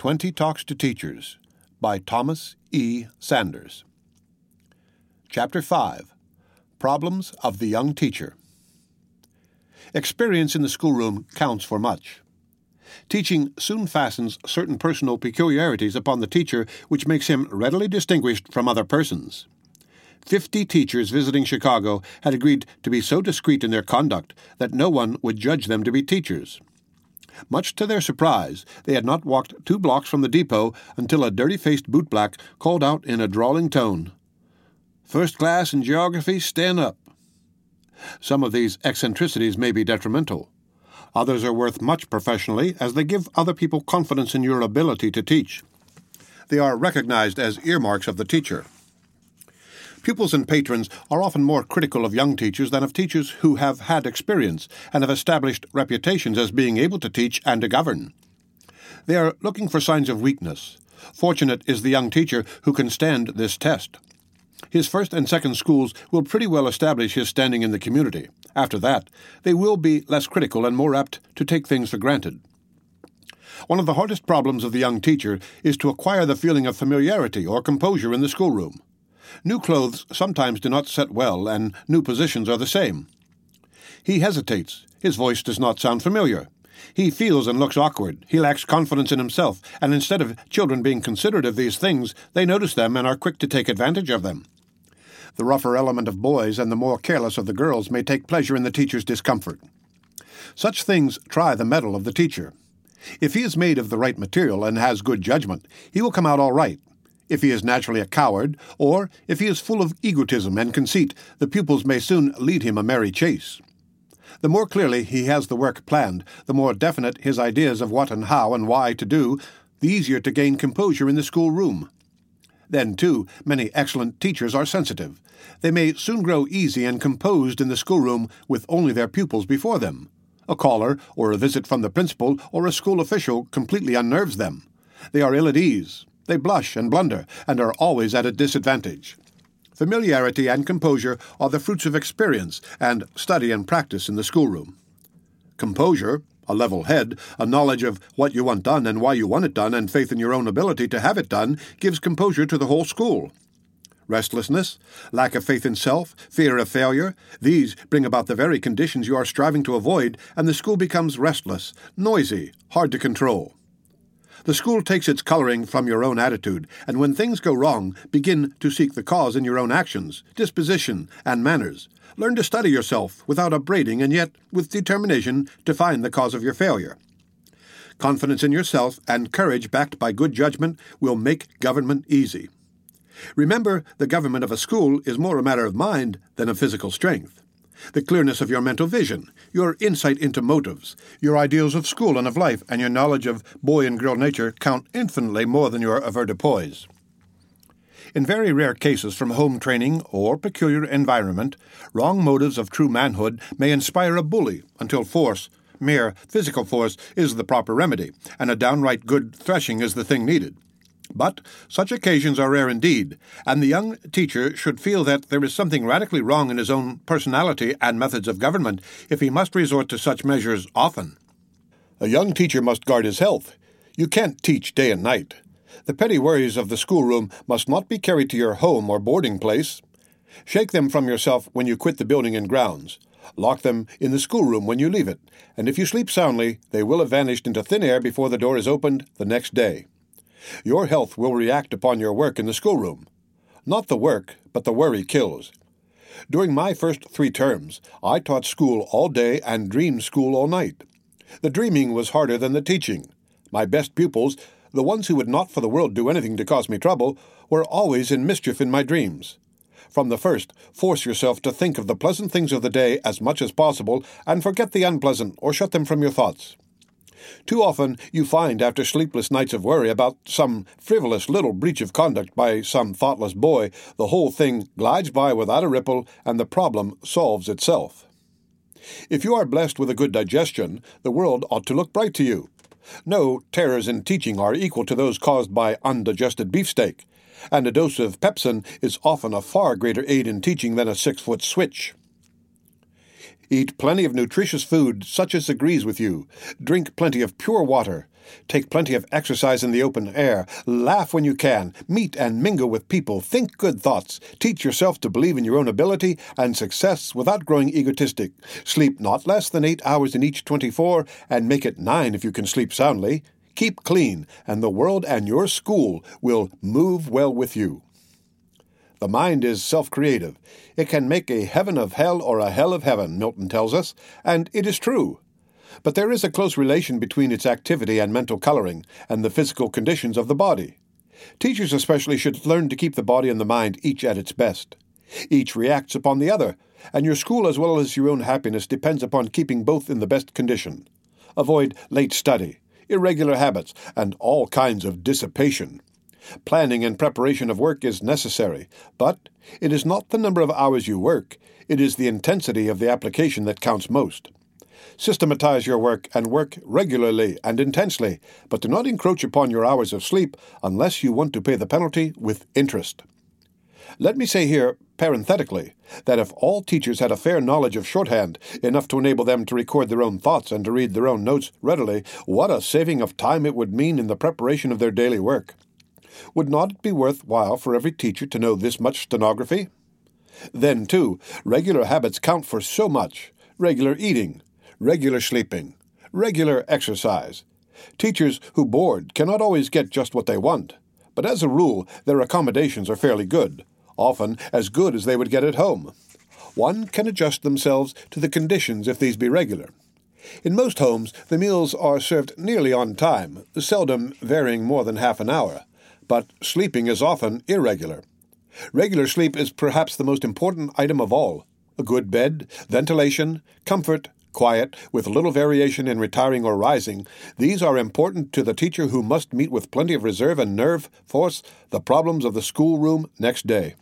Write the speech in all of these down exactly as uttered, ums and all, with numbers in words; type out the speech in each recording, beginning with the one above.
twenty Talks to Teachers by Thomas E. Sanders. Chapter five. Problems of the Young Teacher. Experience in the schoolroom counts for much. Teaching soon fastens certain personal peculiarities upon the teacher which makes him readily distinguished from other persons. Fifty teachers visiting Chicago had agreed to be so discreet in their conduct that no one would judge them to be teachers. Much to their surprise, they had not walked two blocks from the depot until a dirty-faced bootblack called out in a drawling tone, "First class in geography, stand up." Some of these eccentricities may be detrimental. Others are worth much professionally, as they give other people confidence in your ability to teach. They are recognized as earmarks of the teacher. Pupils and patrons are often more critical of young teachers than of teachers who have had experience and have established reputations as being able to teach and to govern. They are looking for signs of weakness. Fortunate is the young teacher who can stand this test. His first and second schools will pretty well establish his standing in the community. After that, they will be less critical and more apt to take things for granted. One of the hardest problems of the young teacher is to acquire the feeling of familiarity or composure in the schoolroom. New clothes sometimes do not set well, and new positions are the same. He hesitates. His voice does not sound familiar. He feels and looks awkward. He lacks confidence in himself, and instead of children being considerate of these things, they notice them and are quick to take advantage of them. The rougher element of boys and the more careless of the girls may take pleasure in the teacher's discomfort. Such things try the mettle of the teacher. If he is made of the right material and has good judgment, he will come out all right. If he is naturally a coward, or if he is full of egotism and conceit, the pupils may soon lead him a merry chase. The more clearly he has the work planned, the more definite his ideas of what and how and why to do, the easier to gain composure in the schoolroom. Then, too, many excellent teachers are sensitive. They may soon grow easy and composed in the schoolroom with only their pupils before them. A caller, or a visit from the principal, or a school official completely unnerves them. They are ill at ease. They blush and blunder, and are always at a disadvantage. Familiarity and composure are the fruits of experience and study and practice in the schoolroom. Composure, a level head, a knowledge of what you want done and why you want it done, and faith in your own ability to have it done, gives composure to the whole school. Restlessness, lack of faith in self, fear of failure, these bring about the very conditions you are striving to avoid, and the school becomes restless, noisy, hard to control. The school takes its coloring from your own attitude, and when things go wrong, begin to seek the cause in your own actions, disposition, and manners. Learn to study yourself without upbraiding, and yet with determination to find the cause of your failure. Confidence in yourself and courage backed by good judgment will make government easy. Remember, the government of a school is more a matter of mind than of physical strength. The clearness of your mental vision, your insight into motives, your ideals of school and of life, and your knowledge of boy and girl nature count infinitely more than your avoirdupois. In very rare cases from home training or peculiar environment, wrong motives of true manhood may inspire a bully until force, mere physical force, is the proper remedy, and a downright good threshing is the thing needed. But such occasions are rare indeed, and the young teacher should feel that there is something radically wrong in his own personality and methods of government if he must resort to such measures often. A young teacher must guard his health. You can't teach day and night. The petty worries of the schoolroom must not be carried to your home or boarding place. Shake them from yourself when you quit the building and grounds. Lock them in the schoolroom when you leave it, and if you sleep soundly, they will have vanished into thin air before the door is opened the next day. Your health will react upon your work in the schoolroom. Not the work, but the worry kills. During my first three terms, I taught school all day and dreamed school all night. The dreaming was harder than the teaching. My best pupils, the ones who would not for the world do anything to cause me trouble, were always in mischief in my dreams. From the first, force yourself to think of the pleasant things of the day as much as possible, and forget the unpleasant or shut them from your thoughts. Too often you find, after sleepless nights of worry about some frivolous little breach of conduct by some thoughtless boy, the whole thing glides by without a ripple, and the problem solves itself. If you are blessed with a good digestion, the world ought to look bright to you. No terrors in teaching are equal to those caused by undigested beefsteak, and a dose of pepsin is often a far greater aid in teaching than a six-foot switch. Eat plenty of nutritious food such as agrees with you. Drink plenty of pure water. Take plenty of exercise in the open air. Laugh when you can. Meet and mingle with people. Think good thoughts. Teach yourself to believe in your own ability and success without growing egotistic. Sleep not less than eight hours in each twenty-four, and make it nine if you can sleep soundly. Keep clean, and the world and your school will move well with you. The mind is self-creative. It can make a heaven of hell or a hell of heaven, Milton tells us, and it is true. But there is a close relation between its activity and mental coloring and the physical conditions of the body. Teachers especially should learn to keep the body and the mind each at its best. Each reacts upon the other, and your school as well as your own happiness depends upon keeping both in the best condition. Avoid late study, irregular habits, and all kinds of dissipation. Planning and preparation of work is necessary, but it is not the number of hours you work, it is the intensity of the application that counts most. Systematize your work and work regularly and intensely, but do not encroach upon your hours of sleep unless you want to pay the penalty with interest. Let me say here, parenthetically, that if all teachers had a fair knowledge of shorthand, enough to enable them to record their own thoughts and to read their own notes readily, what a saving of time it would mean in the preparation of their daily work. Would not it be worth while for every teacher to know this much stenography? Then, too, regular habits count for so much. Regular eating, regular sleeping, regular exercise. Teachers who board cannot always get just what they want, but as a rule their accommodations are fairly good, often as good as they would get at home. One can adjust themselves to the conditions if these be regular. In most homes the meals are served nearly on time, seldom varying more than half an hour, but sleeping is often irregular. Regular sleep is perhaps the most important item of all. A good bed, ventilation, comfort, quiet, with little variation in retiring or rising, these are important to the teacher who must meet with plenty of reserve and nerve force the problems of the schoolroom next day.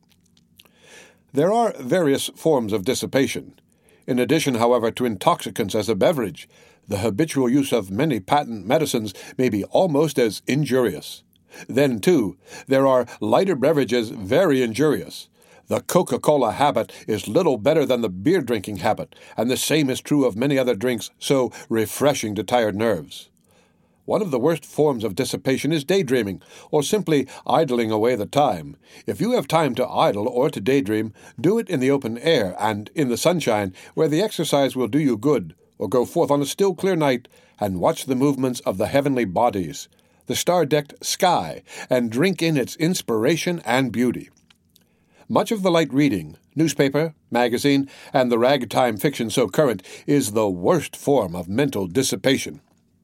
There are various forms of dissipation. In addition, however, to intoxicants as a beverage, the habitual use of many patent medicines may be almost as injurious. Then, too, there are lighter beverages very injurious. The Coca-Cola habit is little better than the beer-drinking habit, and the same is true of many other drinks so refreshing to tired nerves. One of the worst forms of dissipation is daydreaming, or simply idling away the time. If you have time to idle or to daydream, do it in the open air and in the sunshine, where the exercise will do you good, or go forth on a still clear night and watch the movements of the heavenly bodies, the star-decked sky, and drink in its inspiration and beauty. Much of the light reading, newspaper, magazine, and the ragtime fiction so current is the worst form of mental dissipation.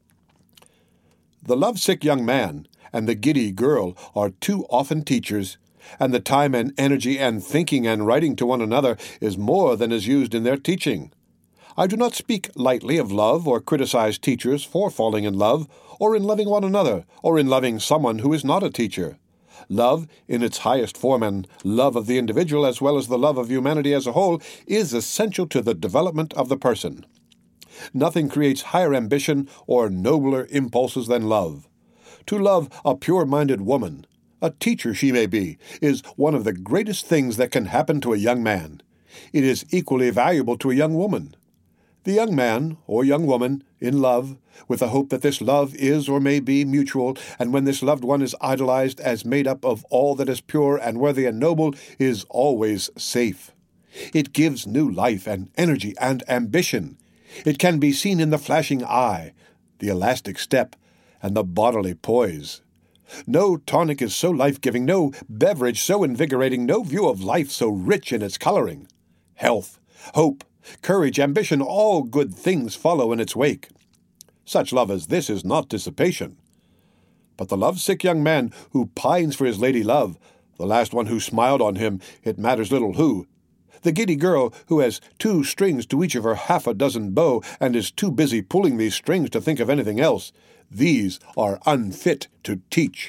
The lovesick young man and the giddy girl are too often teachers, and the time and energy and thinking and writing to one another is more than is used in their teaching. I do not speak lightly of love or criticize teachers for falling in love, or in loving one another, or in loving someone who is not a teacher. Love, in its highest form, and love of the individual as well as the love of humanity as a whole, is essential to the development of the person. Nothing creates higher ambition or nobler impulses than love. To love a pure-minded woman, a teacher she may be, is one of the greatest things that can happen to a young man. It is equally valuable to a young woman. The young man or young woman in love, with the hope that this love is or may be mutual, and when this loved one is idolized as made up of all that is pure and worthy and noble, is always safe. It gives new life and energy and ambition. It can be seen in the flashing eye, the elastic step, and the bodily poise. No tonic is so life-giving, no beverage so invigorating, no view of life so rich in its coloring. Health, hope, courage, ambition, all good things follow in its wake. Such love as this is not dissipation. But the lovesick young man who pines for his lady love, the last one who smiled on him, it matters little who, the giddy girl who has two strings to each of her half a dozen bow and is too busy pulling these strings to think of anything else, these are unfit to teach.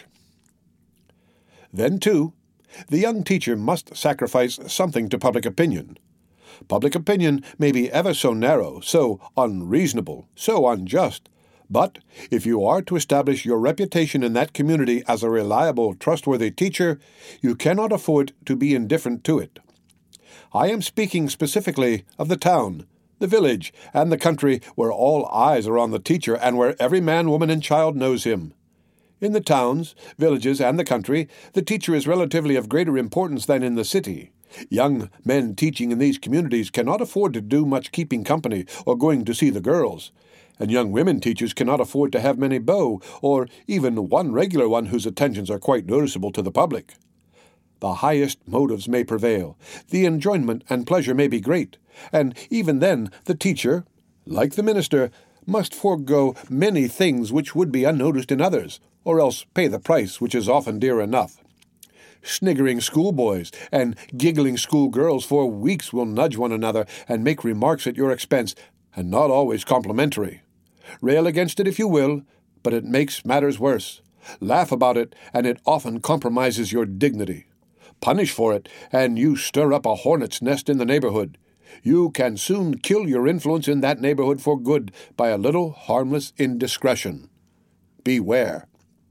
Then, too, the young teacher must sacrifice something to public opinion. Public opinion may be ever so narrow, so unreasonable, so unjust, but if you are to establish your reputation in that community as a reliable, trustworthy teacher, you cannot afford to be indifferent to it. I am speaking specifically of the town, The village and the country where all eyes are on the teacher and where every man, woman, and child knows him. In the towns, villages, and the country, the teacher is relatively of greater importance than in the city. Young men teaching in these communities cannot afford to do much keeping company or going to see the girls, and young women teachers cannot afford to have many beaux, or even one regular one whose attentions are quite noticeable to the public. The highest motives may prevail, the enjoyment and pleasure may be great, and even then the teacher, like the minister, must forego many things which would be unnoticed in others, or else pay the price, which is often dear enough. Sniggering schoolboys and giggling schoolgirls for weeks will nudge one another and make remarks at your expense, and not always complimentary. Rail against it if you will, but it makes matters worse. Laugh about it, and it often compromises your dignity. Punish for it, and you stir up a hornet's nest in the neighborhood. You can soon kill your influence in that neighborhood for good by a little harmless indiscretion. Beware.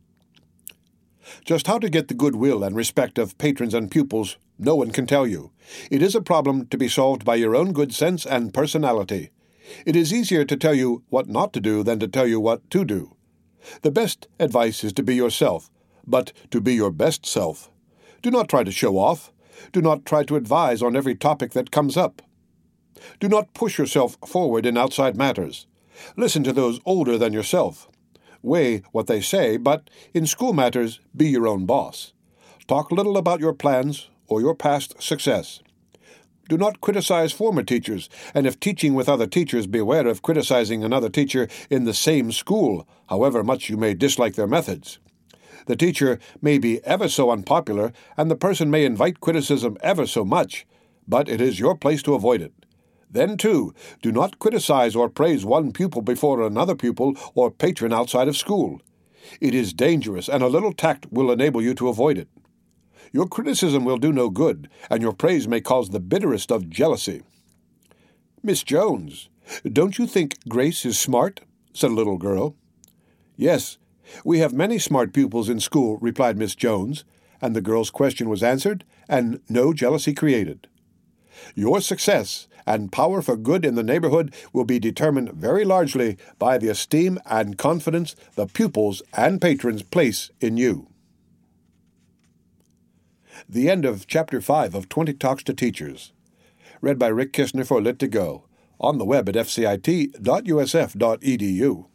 Just how to get the goodwill and respect of patrons and pupils, no one can tell you. It is a problem to be solved by your own good sense and personality. It is easier to tell you what not to do than to tell you what to do. The best advice is to be yourself, but to be your best self. Do not try to show off. Do not try to advise on every topic that comes up. Do not push yourself forward in outside matters. Listen to those older than yourself. Weigh what they say, but in school matters, be your own boss. Talk little about your plans or your past success. Do not criticize former teachers, and if teaching with other teachers, beware of criticizing another teacher in the same school, however much you may dislike their methods. The teacher may be ever so unpopular, and the person may invite criticism ever so much, but it is your place to avoid it. Then, too, do not criticize or praise one pupil before another pupil or patron outside of school. It is dangerous, and a little tact will enable you to avoid it. Your criticism will do no good, and your praise may cause the bitterest of jealousy. "Miss Jones, don't you think Grace is smart?" said a little girl. "Yes, we have many smart pupils in school," replied Miss Jones, and the girl's question was answered, and no jealousy created. Your success and power for good in the neighborhood will be determined very largely by the esteem and confidence the pupils and patrons place in you. The end of Chapter five of twenty Talks to Teachers. Read by Rick Kistner for Lit to Go. On the web at f c i t dot u s f dot e d u.